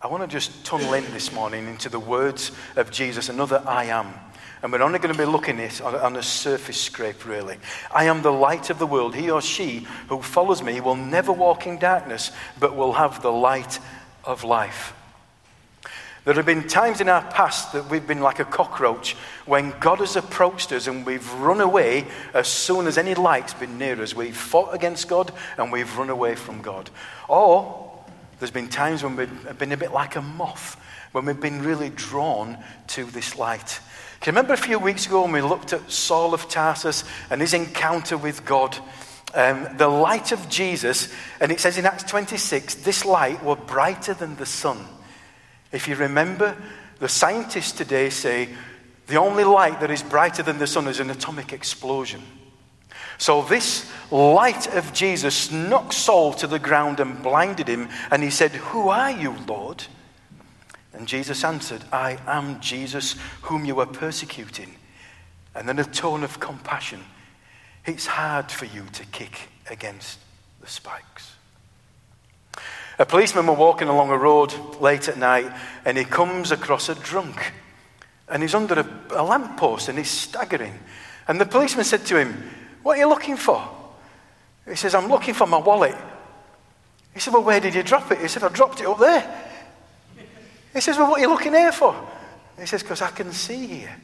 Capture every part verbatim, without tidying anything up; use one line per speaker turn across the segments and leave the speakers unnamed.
I want to just tunnel in this morning into the words of Jesus, another I am. And we're only going to be looking at it on a surface scrape, really. I am the light of the world. He or she who follows me will never walk in darkness, but will have the light of life. There have been times in our past that we've been like a cockroach when God has approached us and we've run away as soon as any light's been near us. We've fought against God and we've run away from God. Or there's been times when we've been a bit like a moth, when we've been really drawn to this light. Can you remember a few weeks ago when we looked at Saul of Tarsus and his encounter with God? Um, the light of Jesus, and it says in Acts twenty-six, this light was brighter than the sun. If you remember, the scientists today say the only light that is brighter than the sun is an atomic explosion. So this light of Jesus knocked Saul to the ground and blinded him, and he said, "Who are you, Lord?" And Jesus answered, "I am Jesus whom you are persecuting." And then a tone of compassion, "It's hard for you to kick against the spikes." A policeman was walking along a road late at night and he comes across a drunk. And he's under a, a lamppost and he's staggering. And the policeman said to him, "What are you looking for?" He says, "I'm looking for my wallet." He said, "Well, where did you drop it?" He said, "I dropped it up there." He says, "Well, what are you looking here for?" He says, "Because I can see here."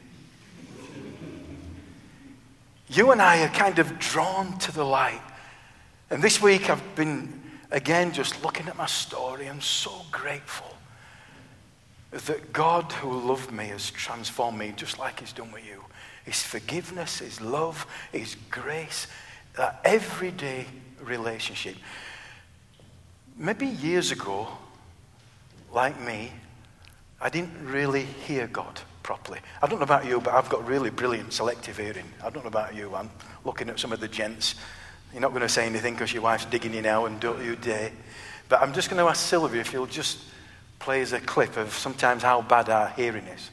You and I are kind of drawn to the light. And this week I've been, again, just looking at my story. I'm so grateful that God who loved me has transformed me just like he's done with you. His forgiveness, his love, his grace, that everyday relationship. Maybe years ago, like me, I didn't really hear God properly. I don't know about you, but I've got really brilliant selective hearing. I don't know about you. I'm looking at some of the gents. You're not going to say anything because your wife's digging you now and don't you dare. But I'm just going to ask Sylvia if you'll just play us a clip of sometimes how bad our hearing is.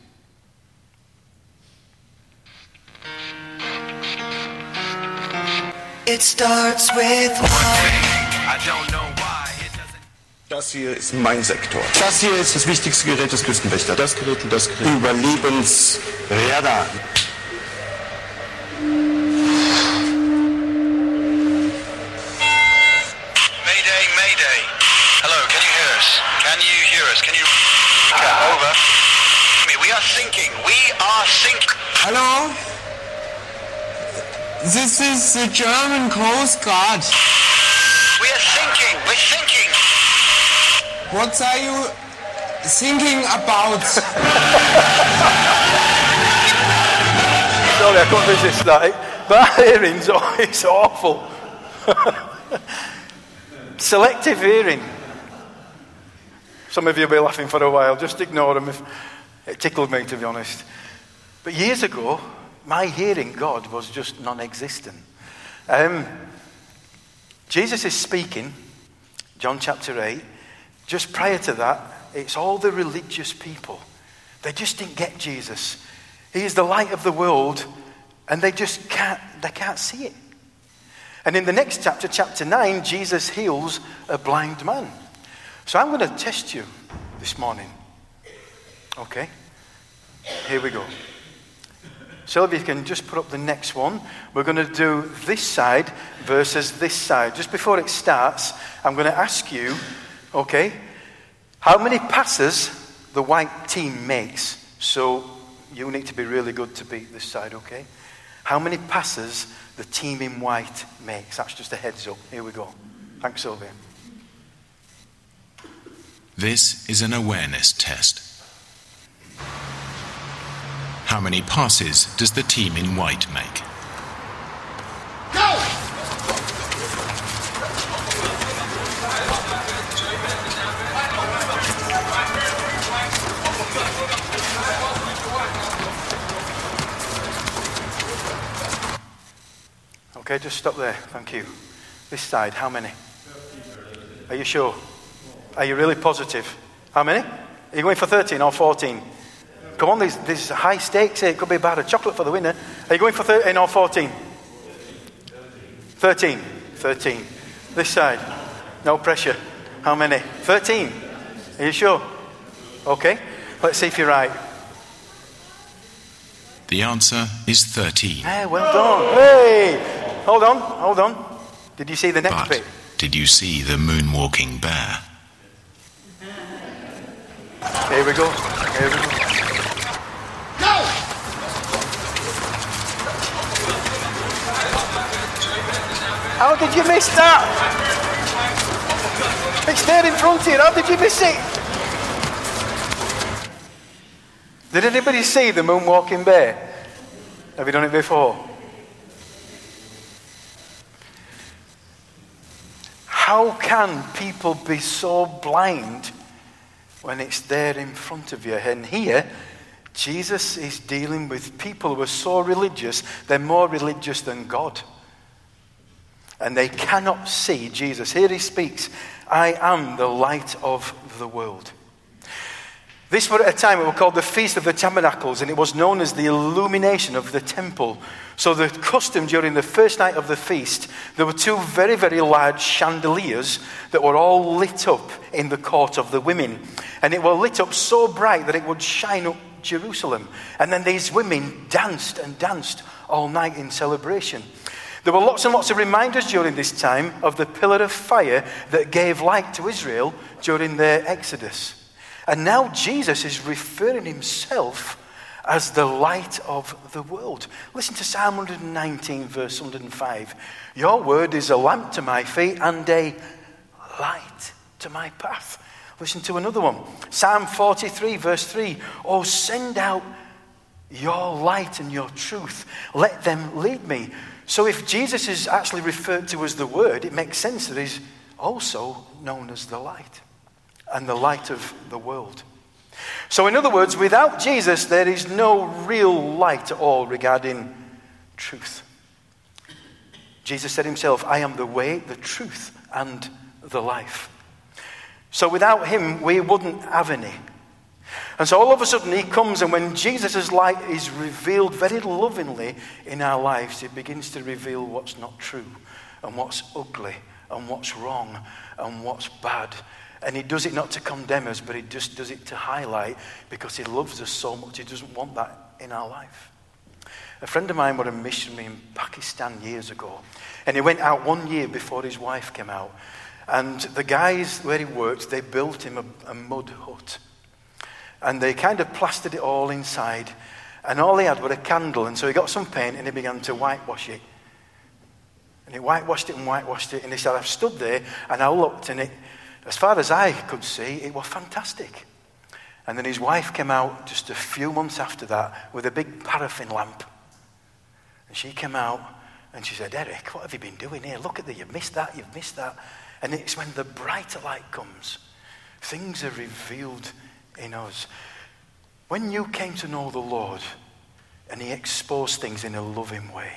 It starts with one.
I don't know why it doesn't.
Das hier ist mein Sektor.
Das hier ist das wichtigste Gerät des Küstenwächters. Das Gerät und das Gerät.
Überlebensradar.
Mayday, mayday. Hello, can you hear us? Can you hear us? Can you... Over. We are sinking. We are sinking.
Hello? This is the German Coast Guard.
We are sinking. We're sinking.
What are you thinking about?
Sorry, I couldn't resist that. But our hearing's oh, it's awful. Selective hearing. Some of you will be laughing for a while. Just ignore them. If, it tickled me, to be honest. But years ago, my hearing God was just non-existent. Um, Jesus is speaking, John chapter eight. Just prior to that, it's all the religious people. They just didn't get Jesus. He is the light of the world, and they just can't, they can't see it. And in the next chapter, chapter nine, Jesus heals a blind man. So I'm going to test you this morning. Okay? Here we go. Sylvia, you can just put up the next one. We're going to do this side versus this side. Just before it starts, I'm going to ask you, okay, how many passes the white team makes. So you need to be really good to beat this side, okay? How many passes the team in white makes. That's just a heads up. Here we go. Thanks, Sylvia.
This is an awareness test. How many passes does the team in white make?
Go!
Okay, just stop there. Thank you. This side, how many? Are you sure? Are you really positive? How many? Are you going for thirteen or fourteen? Come on, there's, there's high stakes here. It could be about a chocolate for the winner. Are you going for thirteen or fourteen? thirteen. thirteen. This side. No pressure. How many? thirteen. Are you sure? Okay, let's see if you're right.
The answer is thirteen.
Hey, well done. Hey, hold on, hold on. Did you see the next
But
bit?
did you see the moonwalking bear?
Here we go. Here we go.
Go!
How did you miss that? It's there in front of you. How did you miss it? Did anybody see the moonwalking bear? Have you done it before? How can people be so blind when it's there in front of you? And here, Jesus is dealing with people who are so religious, they're more religious than God. And they cannot see Jesus. Here he speaks, I am the light of the world. This was at a time it was called the Feast of the Tabernacles, and it was known as the illumination of the temple. So the custom during the first night of the feast, there were two very, very large chandeliers that were all lit up in the court of the women. And it was lit up so bright that it would shine up Jerusalem. And then these women danced and danced all night in celebration. There were lots and lots of reminders during this time of the pillar of fire that gave light to Israel during their exodus. And now Jesus is referring himself as the light of the world. Listen to Psalm one nineteen, verse one hundred five. Your word is a lamp to my feet and a light to my path. Listen to another one. Psalm forty-three, verse three. Oh, send out your light and your truth. Let them lead me. So if Jesus is actually referred to as the word, it makes sense that he's also known as the light and the light of the world. So in other words, without Jesus, there is no real light at all regarding truth. Jesus said himself, I am the way, the truth, and the life. So without him, we wouldn't have any. And so all of a sudden he comes, and when Jesus' light is revealed very lovingly in our lives, it begins to reveal what's not true, and what's ugly, and what's wrong, and what's bad. And he does it not to condemn us, but he just does it to highlight, because he loves us so much, he doesn't want that in our life. A friend of mine was a missionary in Pakistan years ago, and he went out one year before his wife came out. And the guys where he worked, they built him a, a mud hut. And they kind of plastered it all inside, and all he had was a candle. And so he got some paint and he began to whitewash it. And he whitewashed it and whitewashed it, and he said, I've stood there and I looked, and it, as far as I could see, it was fantastic. And then his wife came out just a few months after that with a big paraffin lamp. And she came out and she said, Eric, what have you been doing here? Look at that, you've missed that, you've missed that. And it's when the brighter light comes, things are revealed in us. When you came to know the Lord and he exposed things in a loving way.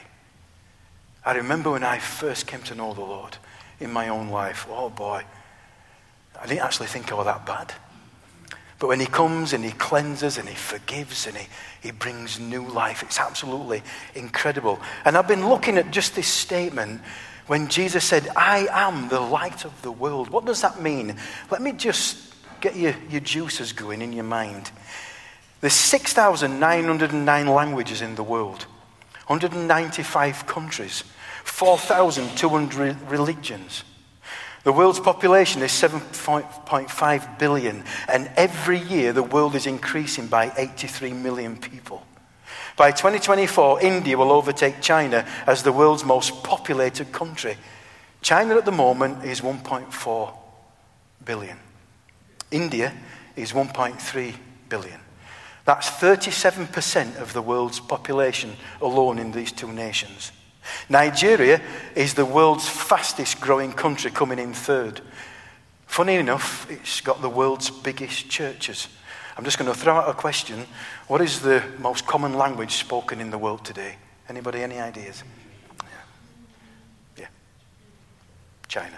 I remember when I first came to know the Lord in my own life, oh boy, I didn't actually think I was that bad. But when he comes and he cleanses and he forgives and he, he brings new life, it's absolutely incredible. And I've been looking at just this statement when Jesus said, I am the light of the world. What does that mean? Let me just get your, your juices going in your mind. There's six thousand nine hundred nine languages in the world, one hundred ninety-five countries, four thousand two hundred religions. The world's population is seven point five billion, and every year the world is increasing by eighty-three million people. By twenty twenty-four, India will overtake China as the world's most populated country. China at the moment is one point four billion. India is one point three billion. That's thirty-seven percent of the world's population alone in these two nations. Nigeria is the world's fastest growing country, coming in third. Funny enough, it's got the world's biggest churches. I'm just going to throw out a question. What is the most common language spoken in the world today? Anybody, any ideas? Yeah. Yeah. China.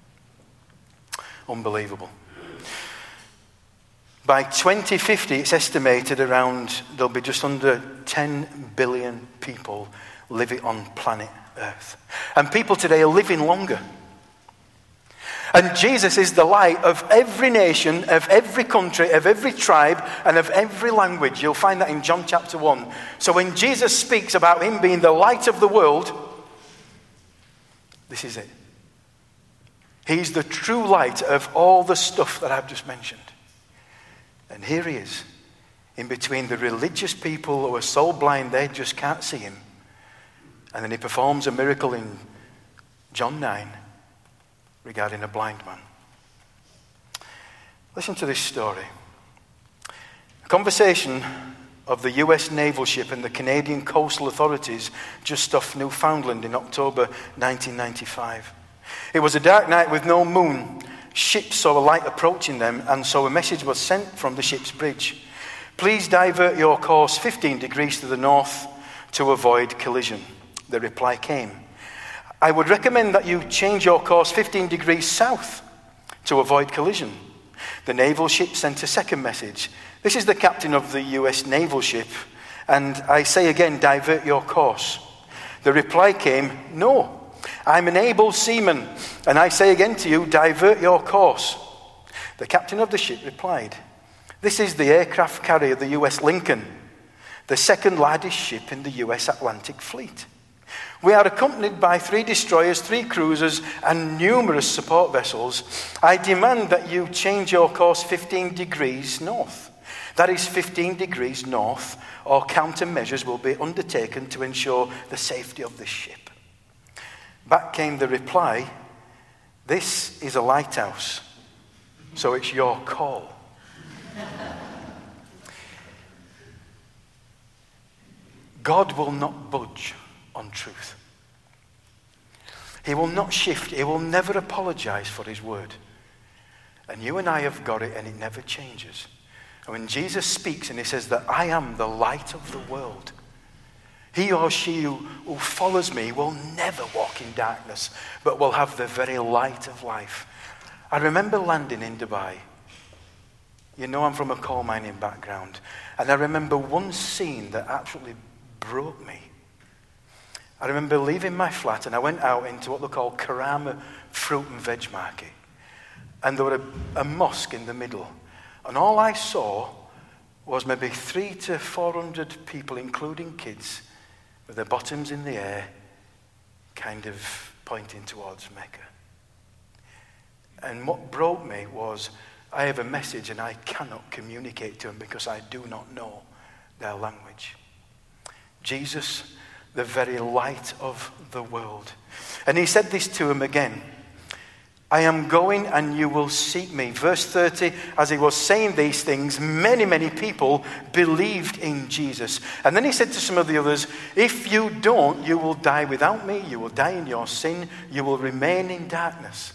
Unbelievable. By twenty fifty, it's estimated around, there'll be just under ten billion people living on planet Earth. And people today are living longer. And Jesus is the light of every nation, of every country, of every tribe, and of every language. You'll find that in John chapter one. So when Jesus speaks about him being the light of the world, this is it. He's the true light of all the stuff that I've just mentioned. And here he is, in between the religious people who are so blind they just can't see him. And then he performs a miracle in John nine regarding a blind man. Listen to this story. A conversation of the U S naval ship and the Canadian coastal authorities just off Newfoundland in October nineteen ninety-five. It was a dark night with no moon. Ships saw a light approaching them, and so a message was sent from the ship's bridge. Please divert your course fifteen degrees to the north to avoid collision. The reply came. I would recommend that you change your course fifteen degrees south to avoid collision. The naval ship sent a second message. This is the captain of the U S naval ship, and I say again, divert your course. The reply came, no, I'm an able seaman, and I say again to you, divert your course. The captain of the ship replied, this is the aircraft carrier, the U S Lincoln, the second largest ship in the U S Atlantic Fleet. We are accompanied by three destroyers, three cruisers, and numerous support vessels. I demand that you change your course fifteen degrees north. That is fifteen degrees north, or countermeasures will be undertaken to ensure the safety of the ship. Back came the reply, this is a lighthouse, so it's your call. God will not budge on truth. He will not shift. He will never apologize for his word. And you and I have got it, and it never changes. And when Jesus speaks and he says that I am the light of the world, he or she who, who follows me will never walk in darkness, but will have the very light of life. I remember landing in Dubai. You know, I'm from a coal mining background. And I remember one scene that absolutely broke me. I remember leaving my flat and I went out into what they call Karama Fruit and Veg Market. And there was a, a mosque in the middle. And all I saw was maybe three to four hundred people, including kids, with their bottoms in the air, kind of pointing towards Mecca. And what broke me was I have a message and I cannot communicate to them because I do not know their language. Jesus, the very light of the world. And he said this to him again. I am going and you will seek me. Verse thirty, as he was saying these things, many, many people believed in Jesus. And then he said to some of the others, if you don't, you will die without me. You will die in your sin. You will remain in darkness.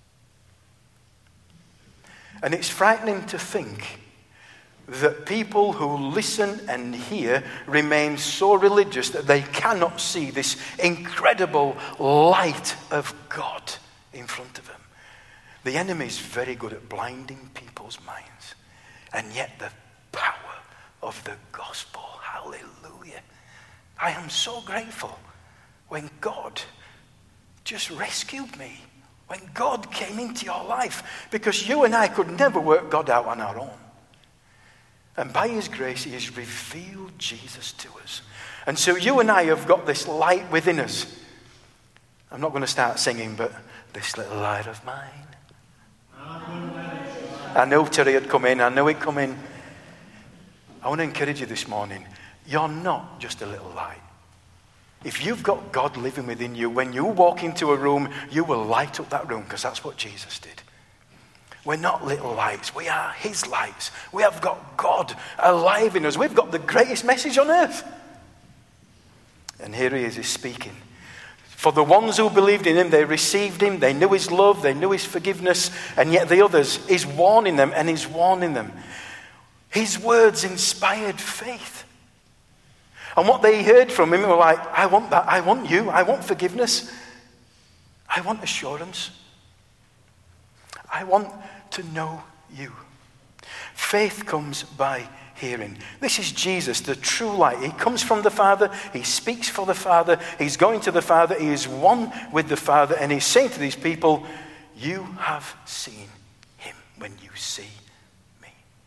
And it's frightening to think that people who listen and hear remain so religious that they cannot see this incredible light of God in front of them. The enemy is very good at blinding people's minds. And yet the power of the gospel, hallelujah. I am so grateful when God just rescued me. When God came into your life. Because you and I could never work God out on our own. And by his grace, he has revealed Jesus to us. And so you and I have got this light within us. I'm not going to start singing, but this little light of mine. I know Terry had come in. I know he'd come in. I want to encourage you this morning. You're not just a little light. If you've got God living within you, when you walk into a room, you will light up that room because that's what Jesus did. We're not little lights. We are his lights. We have got God alive in us. We've got the greatest message on earth. And here he is, he's speaking. For the ones who believed in him, they received him. They knew his love. They knew his forgiveness. And yet the others, he's warning them and he's warning them. His words inspired faith. And what they heard from him were like, I want that. I want you. I want forgiveness. I want assurance. I want to know you. Faith comes by hearing. This is Jesus, the true light. He comes from the Father. He speaks for the Father. He's going to the Father. He is one with the Father. And he's saying to these people, You have seen him when you see me.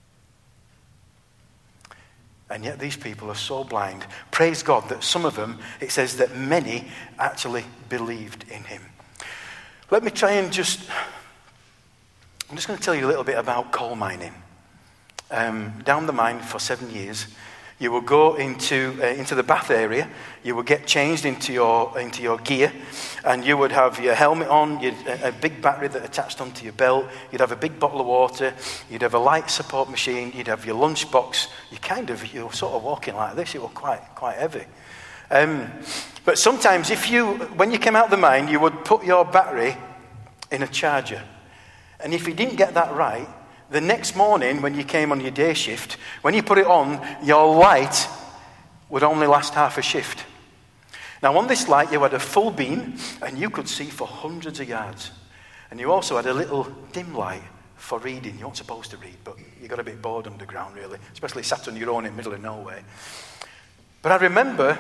And yet these people are so blind. Praise God that some of them, it says that many actually believed in him. Let me try and just, I'm just going to tell you a little bit about coal mining. Um, down the mine for seven years, you will go into uh, into the bath area. You will get changed into your into your gear, and you would have your helmet on, you'd, a, a big battery that attached onto your belt. You'd have a big bottle of water. You'd have a light support machine. You'd have your lunch box. You kind of you're sort of walking like this. It was quite quite heavy. Um, but sometimes, if you when you came out of the mine, you would put your battery in a charger, and if you didn't get that right, the next morning, when you came on your day shift, when you put it on, your light would only last half a shift. Now, on this light, you had a full beam, and you could see for hundreds of yards. And you also had a little dim light for reading. You weren't supposed to read, but you got a bit bored underground, really, especially sat on your own in the middle of nowhere. But I remember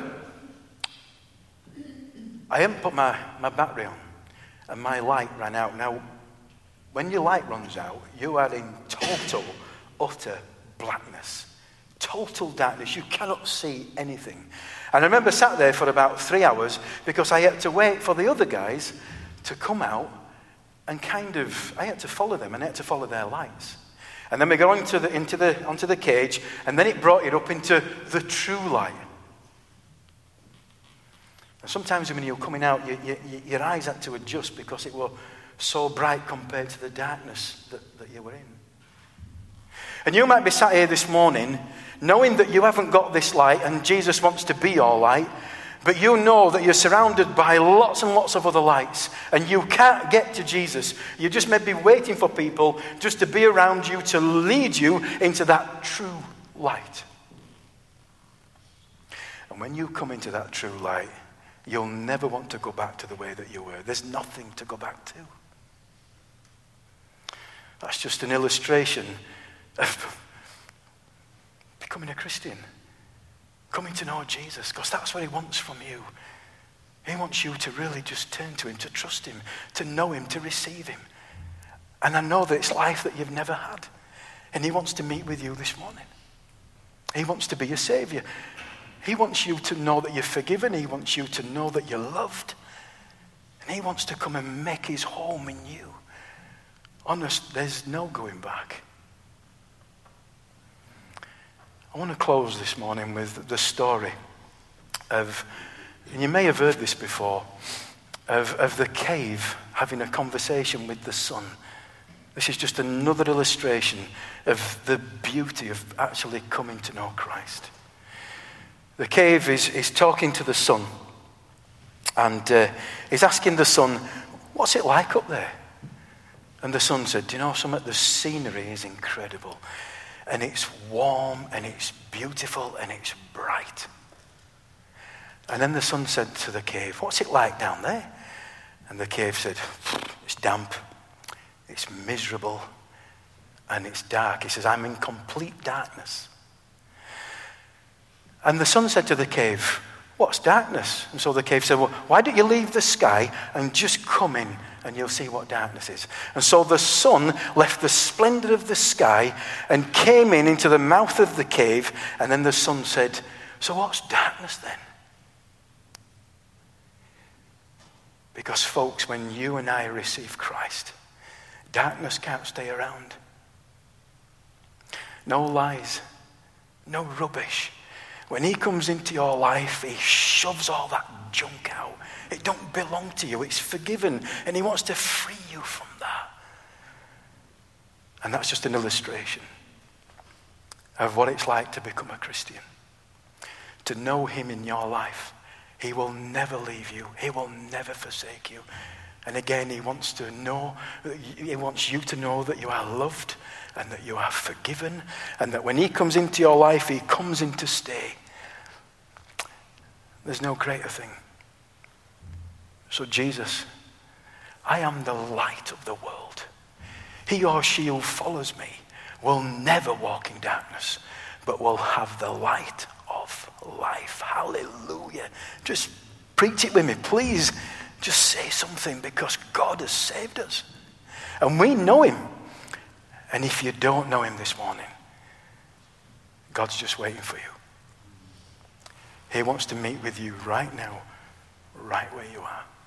I hadn't put my, my battery on, and my light ran out. Now, when your light runs out, you are in total, utter blackness. Total darkness. You cannot see anything. And I remember sat there for about three hours because I had to wait for the other guys to come out and kind of, I had to follow them and I had to follow their lights. And then we got into the, into the, onto the cage, and then it brought it up into the true light. And sometimes when you're coming out, you, you, your eyes had to adjust because it was so bright compared to the darkness that, that you were in. And you might be sat here this morning knowing that you haven't got this light and Jesus wants to be your light, but you know that you're surrounded by lots and lots of other lights and you can't get to Jesus. You just may be waiting for people just to be around you to lead you into that true light. And when you come into that true light, you'll never want to go back to the way that you were. There's nothing to go back to. That's just an illustration of becoming a Christian, coming to know Jesus, because that's what he wants from you. He wants you to really just turn to him, to trust him, to know him, to receive him. And I know that it's life that you've never had, and he wants to meet with you this morning. He wants to be your Savior. He wants you to know that you're forgiven. He wants you to know that you're loved. And he wants to come and make his home in you. Honest, there's no going back. I want to close this morning with the story of, and you may have heard this before, of, of the cave having a conversation with the sun. This is just another illustration of the beauty of actually coming to know Christ. The cave is, is talking to the sun, and uh, he's asking the sun, what's it like up there? And the sun said, do you know something? The scenery is incredible. And it's warm, and it's beautiful, and it's bright. And then the sun said to the cave, what's it like down there? And the cave said, it's damp, it's miserable, and it's dark. He says, I'm in complete darkness. And the sun said to the cave, what's darkness? And so the cave said, well, why don't you leave the sky and just come in and you'll see what darkness is. And so the sun left the splendor of the sky and came in into the mouth of the cave. And then the sun said, so what's darkness then? Because folks, when you and I receive Christ, darkness can't stay around. No lies, no rubbish. When he comes into your life, he shoves all that junk out. It don't belong to you. It's forgiven. And he wants to free you from that. And that's just an illustration of what it's like to become a Christian. To know him in your life. He will never leave you. He will never forsake you. And again, he wants to know, he wants you to know that you are loved and that you are forgiven, and that when he comes into your life, he comes in to stay. There's no greater thing. So Jesus, I am the light of the world. He or she who follows me will never walk in darkness, but will have the light of life. Hallelujah. Just preach it with me. Please just say something, because God has saved us. And we know him. And if you don't know him this morning, God's just waiting for you. He wants to meet with you right now, right where you are.